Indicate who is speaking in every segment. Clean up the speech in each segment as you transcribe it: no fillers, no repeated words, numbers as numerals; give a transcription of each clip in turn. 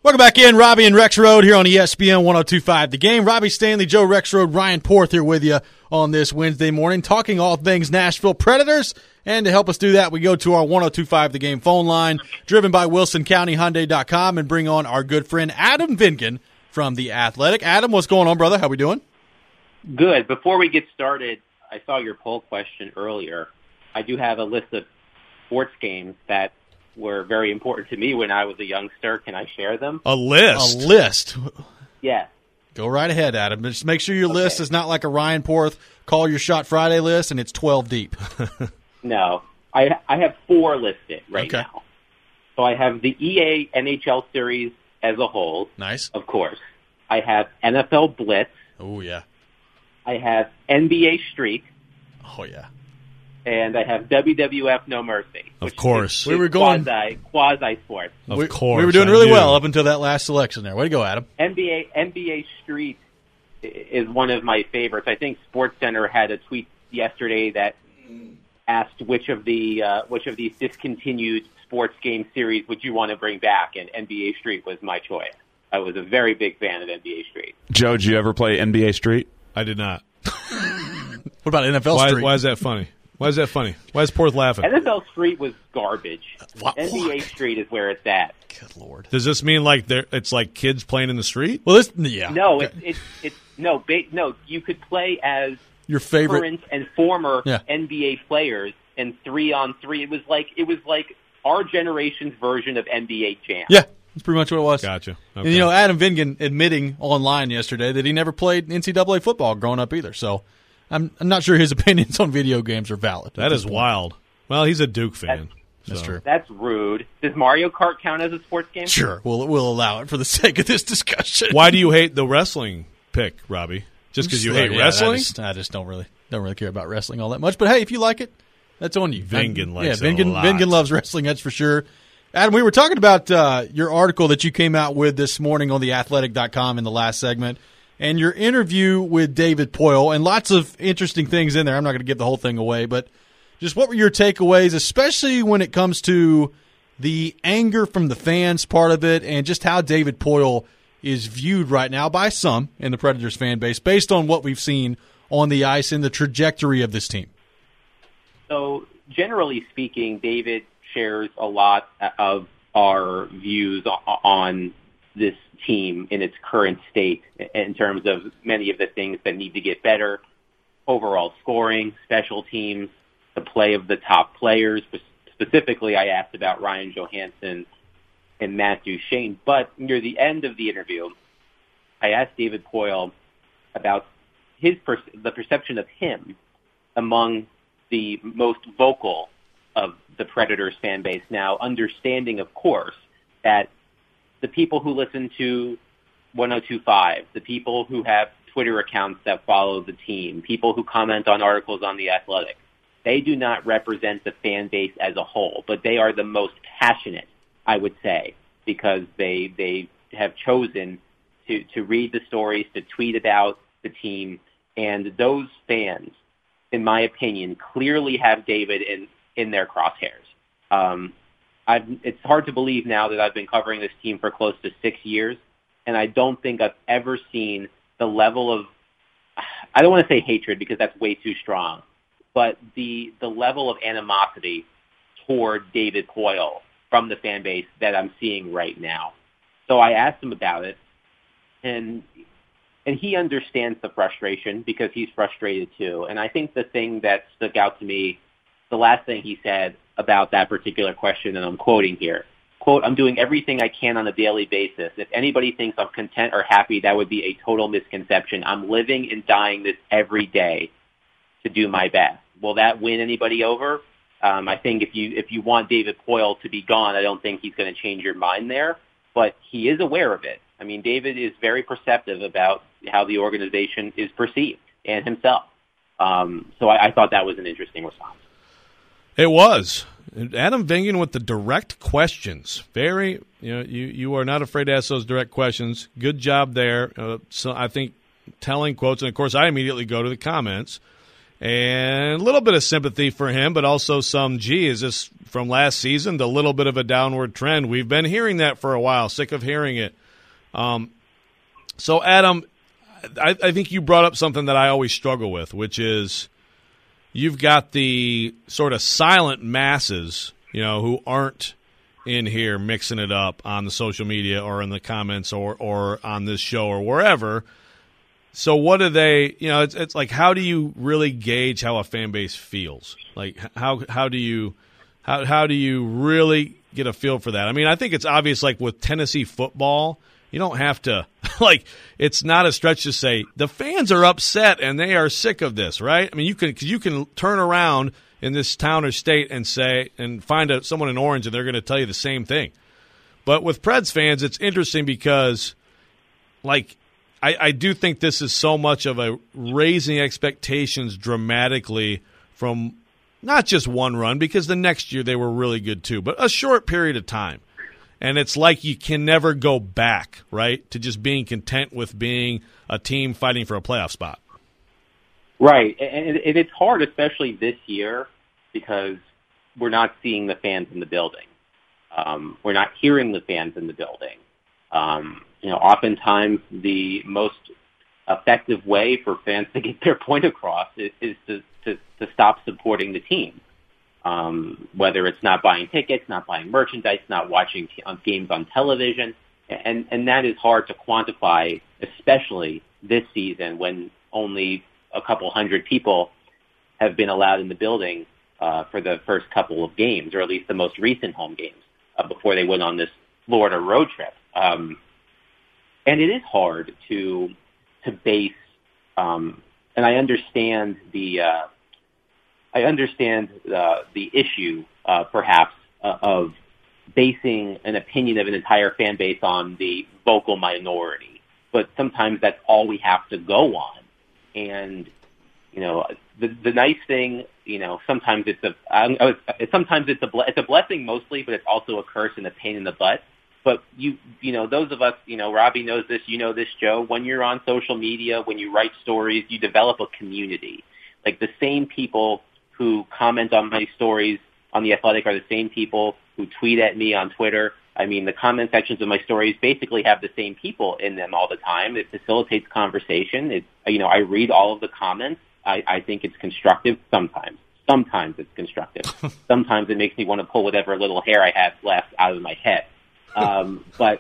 Speaker 1: Welcome back in, Robbie and Rexrode here on ESPN 102.5 The Game. Robbie Stanley, Joe Rexrode, Ryan Porth here with you on this Wednesday morning, talking all things Nashville Predators. And to help us do that, we go to our 102.5 The Game phone line, driven by WilsonCountyHyundai.com, and bring on our good friend Adam Vingan from The Athletic. Adam, what's going on, brother? How we doing?
Speaker 2: Good. Before we get started, I saw your poll question earlier. I do have a list of sports games that were very important to me when I was a youngster. Can I share them?
Speaker 3: A list?
Speaker 1: A list.
Speaker 2: Yes.
Speaker 1: Go right ahead, Adam. Just make sure your list is not like a Ryan Porth Call Your Shot Friday list and it's 12 deep.
Speaker 2: No. I have 4 listed right
Speaker 1: Okay.
Speaker 2: now. So I have the EA NHL series as a whole.
Speaker 1: Nice.
Speaker 2: Of course. I have NFL Blitz.
Speaker 1: Oh, yeah.
Speaker 2: I have NBA Street.
Speaker 1: Oh, yeah.
Speaker 2: And I have WWF No Mercy.
Speaker 3: Of course.
Speaker 1: We were going
Speaker 2: quasi sports.
Speaker 3: Of course.
Speaker 1: We were doing really well up until that last selection there. Way to go, Adam.
Speaker 2: NBA Street is one of my favorites. I think SportsCenter had a tweet yesterday that asked which of these discontinued sports game series would you want to bring back, and NBA Street was my choice. I was a very big fan of NBA Street.
Speaker 4: Joe, did you ever play NBA Street?
Speaker 3: I did not.
Speaker 1: What about NFL Street?
Speaker 3: Why is that funny? Why is that funny? Why is Porth laughing?
Speaker 2: NFL Street was garbage.
Speaker 1: What?
Speaker 2: NBA Street is where it's at.
Speaker 1: Good Lord.
Speaker 3: Does this mean like it's like kids playing in the street?
Speaker 1: Well, yeah.
Speaker 2: No,
Speaker 1: Okay.
Speaker 2: no. You could play as
Speaker 1: Your favorite.
Speaker 2: current and former
Speaker 1: Yeah.
Speaker 2: NBA players in 3-on-3. It was like our generation's version of NBA Jam.
Speaker 1: Yeah, that's pretty much what it was.
Speaker 3: Gotcha.
Speaker 1: And,
Speaker 3: Okay.
Speaker 1: Adam Vingan admitting online yesterday that he never played NCAA football growing up either. So I'm not sure his opinions on video games are valid.
Speaker 3: That is wild. Well, he's a Duke fan.
Speaker 1: That's
Speaker 3: so.
Speaker 1: true.
Speaker 2: That's rude. Does Mario Kart count as a sports game?
Speaker 1: Sure, we'll allow it for the sake of this discussion.
Speaker 3: Why do you hate the wrestling pick, Robbie? Just because you hate wrestling?
Speaker 1: I just don't really care about wrestling all that much. But hey, if you like it, that's on you.
Speaker 3: Vingan likes it
Speaker 1: Vingan,
Speaker 3: a lot.
Speaker 1: Vingan loves wrestling, that's for sure. Adam, we were talking about your article that you came out with this morning on theathletic.com in the last segment, and your interview with David Poile, and lots of interesting things in there. I'm not going to give the whole thing away, but just what were your takeaways, especially when it comes to the anger from the fans part of it, and just how David Poile is viewed right now by some in the Predators fan base based on what we've seen on the ice and the trajectory of this team?
Speaker 2: So, generally speaking, David shares a lot of our views on this team in its current state in terms of many of the things that need to get better: overall scoring, special teams, the play of the top players. Specifically, I asked about Ryan Johansson and Matthew Shane. But near the end of the interview, I asked David Poile about the perception of him among the most vocal of the Predators fan base. Now, understanding, of course, that the people who listen to 102.5, the people who have Twitter accounts that follow the team, people who comment on articles on The Athletic, they do not represent the fan base as a whole, but they are the most passionate, I would say, because they have chosen to read the stories, to tweet about the team, and those fans, in my opinion, clearly have David in their crosshairs. It's hard to believe now that I've been covering this team for close to 6 years, and I don't think I've ever seen the level of, I don't want to say hatred because that's way too strong, but the level of animosity toward David Poile from the fan base that I'm seeing right now. So I asked him about it, and he understands the frustration because he's frustrated too. And I think the thing that stuck out to me, the last thing he said about that particular question, and I'm quoting here, quote, "I'm doing everything I can on a daily basis. If anybody thinks I'm content or happy, that would be a total misconception. I'm living and dying this every day to do my best." Will that win anybody over? I think if you want David Poile to be gone, I don't think he's going to change your mind there. But he is aware of it. I mean, David is very perceptive about how the organization is perceived and himself. So I thought that was an interesting response.
Speaker 3: It was. Adam Vingan with the direct questions. Very, you are not afraid to ask those direct questions. Good job there. So I think telling quotes, and of course I immediately go to the comments. and a little bit of sympathy for him, but also some, is this from last season, the little bit of a downward trend? We've been hearing that for a while, sick of hearing it. So, Adam, I think you brought up something that I always struggle with, which is you've got the sort of silent masses, who aren't in here mixing it up on the social media or in the comments or on this show or wherever. So what do they, it's like, how do you really gauge how a fan base feels? Like, how do you really get a feel for that? I mean, I think it's obvious, like with Tennessee football, you don't have to, it's not a stretch to say the fans are upset and they are sick of this, right? I mean, you can turn around in this town or state and find someone in Orange and they're going to tell you the same thing. But with Preds fans, it's interesting because, I do think this is so much of a raising expectations dramatically from not just one run, because the next year they were really good too, but a short period of time. And it's like you can never go back, right, to just being content with being a team fighting for a playoff spot.
Speaker 2: Right. And it's hard, especially this year, because we're not seeing the fans in the building. We're not hearing the fans in the building. Oftentimes the most effective way for fans to get their point across is to stop supporting the team. Whether it's not buying tickets, not buying merchandise, not watching games on television. And that is hard to quantify, especially this season when only a couple hundred people have been allowed in the building for the first couple of games, or at least the most recent home games, before they went on this Florida road trip. And it is hard to base, and I understand the issue, perhaps, of basing an opinion of an entire fan base on the vocal minority. But sometimes that's all we have to go on. And, the nice thing, sometimes it's a blessing mostly, but it's also a curse and a pain in the butt. But those of us, Robbie knows this, this, Joe, when you're on social media, when you write stories, you develop a community. Like the same people who comment on my stories on The Athletic are the same people who tweet at me on Twitter. I mean, the comment sections of my stories basically have the same people in them all the time. It facilitates conversation. I read all of the comments. I think it's constructive sometimes. Sometimes it's constructive. Sometimes it makes me want to pull whatever little hair I have left out of my head. But,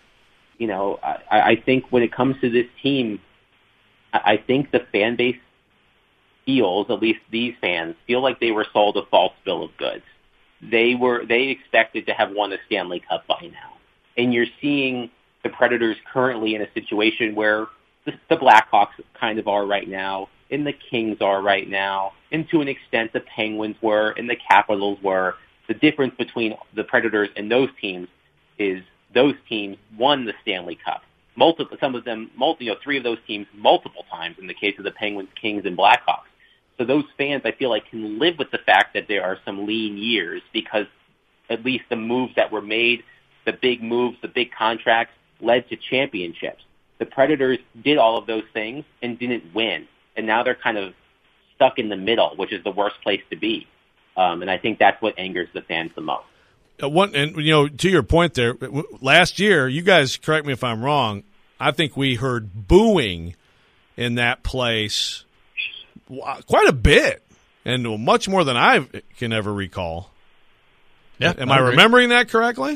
Speaker 2: I think when it comes to this team, I think the fan base feels, at least these fans, feel like they were sold a false bill of goods. They expected to have won a Stanley Cup by now. And you're seeing the Predators currently in a situation where the Blackhawks kind of are right now, and the Kings are right now, and to an extent the Penguins were, and the Capitals were. The difference between the Predators and those teams is those teams won the Stanley Cup. Three of those teams multiple times in the case of the Penguins, Kings, and Blackhawks. So those fans, I feel like, can live with the fact that there are some lean years because at least the moves that were made, the big moves, the big contracts, led to championships. The Predators did all of those things and didn't win. And now they're kind of stuck in the middle, which is the worst place to be. And I think that's what angers the fans the most.
Speaker 3: To your point there, last year, you guys correct me if I'm wrong, I think we heard booing in that place quite a bit, and much more than I can ever recall.
Speaker 1: Yeah,
Speaker 3: am I remembering that correctly?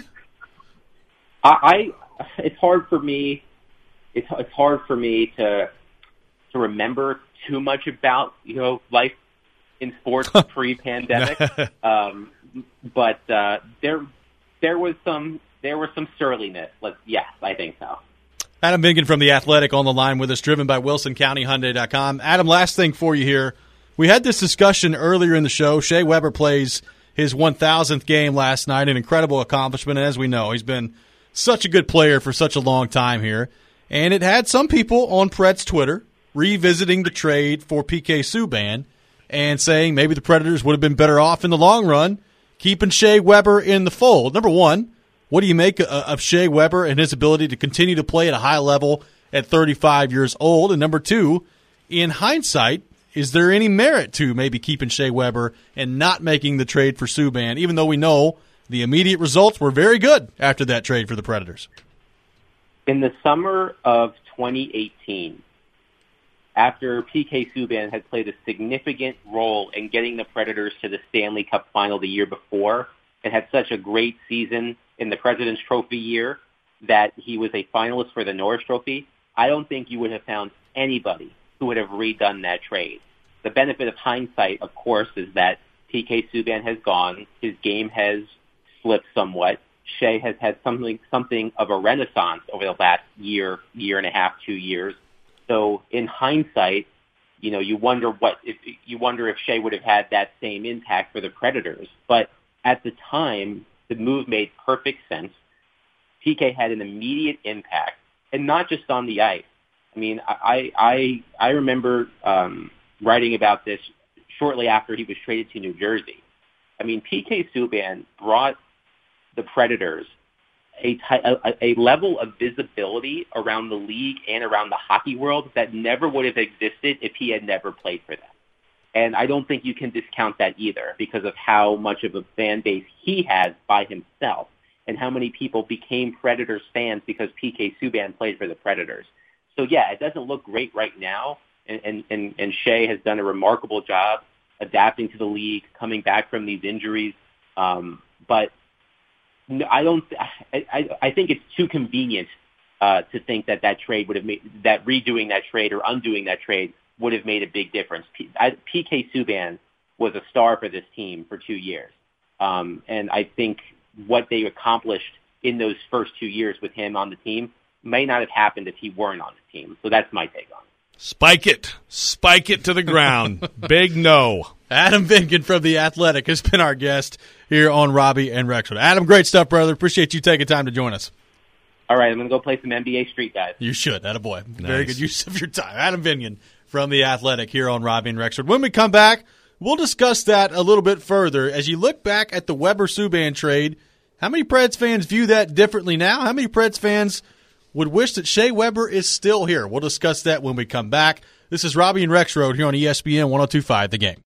Speaker 2: It's hard for me. It's hard for me to remember too much about life in sports pre-pandemic. But there was some surliness. Yes, I think so.
Speaker 1: Adam Vingan from The Athletic on the line with us, driven by WilsonCountyHyundai.com. Adam, last thing for you here. We had this discussion earlier in the show. Shea Weber plays his 1,000th game last night, an incredible accomplishment. And as we know, he's been such a good player for such a long time here. And it had some people on Preds Twitter revisiting the trade for PK Subban and saying maybe the Predators would have been better off in the long run keeping Shea Weber in the fold. Number one, what do you make of Shea Weber and his ability to continue to play at a high level at 35 years old? And number two, in hindsight, is there any merit to maybe keeping Shea Weber and not making the trade for Subban, even though we know the immediate results were very good after that trade for the Predators?
Speaker 2: In the summer of 2018, after PK Subban had played a significant role in getting the Predators to the Stanley Cup final the year before and had such a great season in the President's Trophy year that he was a finalist for the Norris Trophy, I don't think you would have found anybody who would have redone that trade. The benefit of hindsight, of course, is that PK Subban has gone. His game has slipped somewhat. Shea has had something of a renaissance over the last year and a half, 2 years. So in hindsight, you wonder if Shea would have had that same impact for the Predators. But at the time, the move made perfect sense. PK had an immediate impact, and not just on the ice. I mean, I remember writing about this shortly after he was traded to New Jersey. I mean, PK Subban brought the Predators a level of visibility around the league and around the hockey world that never would have existed if he had never played for them. And I don't think you can discount that either because of how much of a fan base he has by himself and how many people became Predators fans because PK Subban played for the Predators. So, yeah, it doesn't look great right now, and Shea has done a remarkable job adapting to the league, coming back from these injuries. But I think it's too convenient to think that trade would have made that redoing that trade or undoing that trade would have made a big difference. PK Subban was a star for this team for 2 years, and I think what they accomplished in those first 2 years with him on the team may not have happened if he weren't on the team. So that's my take on it.
Speaker 3: Spike it to the ground. Big no.
Speaker 1: Adam Vingan from The Athletic has been our guest here on Robbie and Rexford. Adam, great stuff, brother. Appreciate you taking time to join us.
Speaker 2: All right, I'm going to go play some NBA Street, guys.
Speaker 1: You should. Attaboy.
Speaker 3: Nice.
Speaker 1: Very good use of your time. Adam Vingan from The Athletic here on Robbie and Rexford. When we come back, we'll discuss that a little bit further. As you look back at the Weber-Subban trade, how many Preds fans view that differently now? How many Preds fans would wish that Shea Weber is still here? We'll discuss that when we come back. This is Robbie and Rexroad here on ESPN 102.5 The Game.